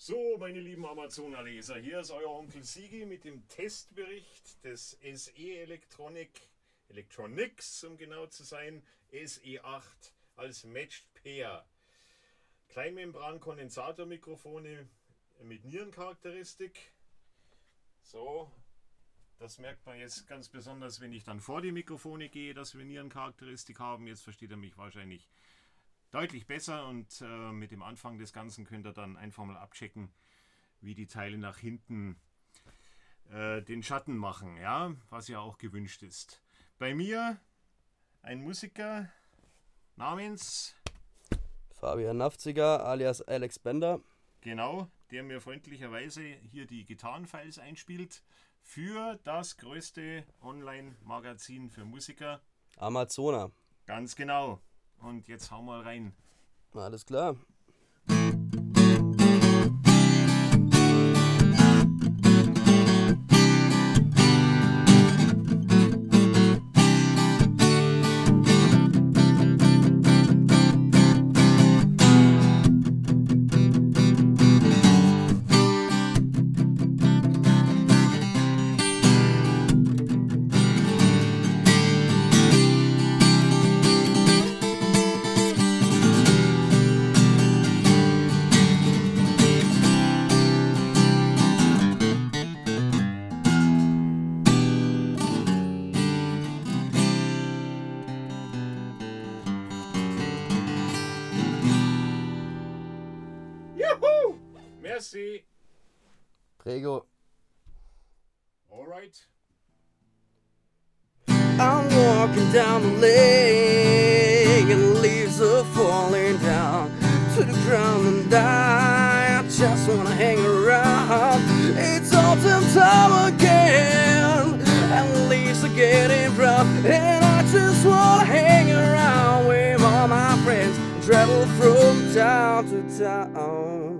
So, meine lieben Amazoner-Leser, hier ist euer Onkel Sigi mit dem Testbericht des SE Electronics, um genau zu sein, SE8 als Matched Pair. Kleinmembran-Kondensatormikrofone mit Nierencharakteristik. So, das merkt man jetzt ganz besonders, wenn ich dann vor die Mikrofone gehe, dass wir Nierencharakteristik haben. Jetzt versteht ihr mich wahrscheinlich deutlich besser und mit dem Anfang des Ganzen könnt ihr dann einfach mal abchecken, wie die Teile nach hinten den Schatten machen, ja, was ja auch gewünscht ist. Bei mir ein Musiker namens Fabian Nafziger alias Alex Bender. Genau, der mir freundlicherweise hier die Gitarrenfiles einspielt für das größte Online-Magazin für Musiker. Amazoner. Ganz genau. Und jetzt hau mal rein. Alles klar. Juhu! Merci. Prego. Alright. I'm walking down the lane and the leaves are falling down to the ground, and I just wanna hang around. It's autumn time again and the leaves are getting brown, and I just wanna hang around with all my friends and travel from town to town.